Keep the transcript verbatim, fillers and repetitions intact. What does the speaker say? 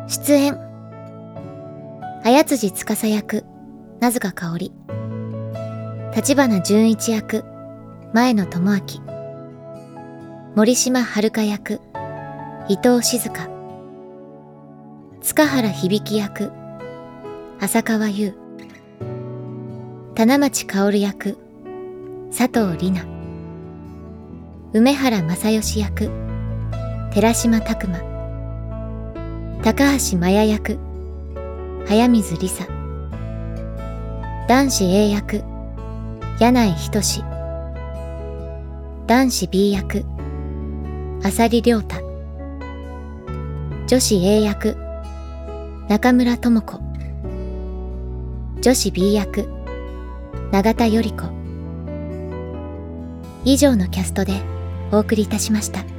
出演綾辻司役名塚香織、立花純一役前野智明、森島遥役伊藤静香、塚原響役浅川優、棚町薫役佐藤里奈、梅原正義役寺島拓磨、高橋真也役早水里沙、男子 A 役柳井仁、男子 B 役浅利亮太、女子 A 役中村智子、女子 B 役永田頼子。以上のキャストでお送りいたしました。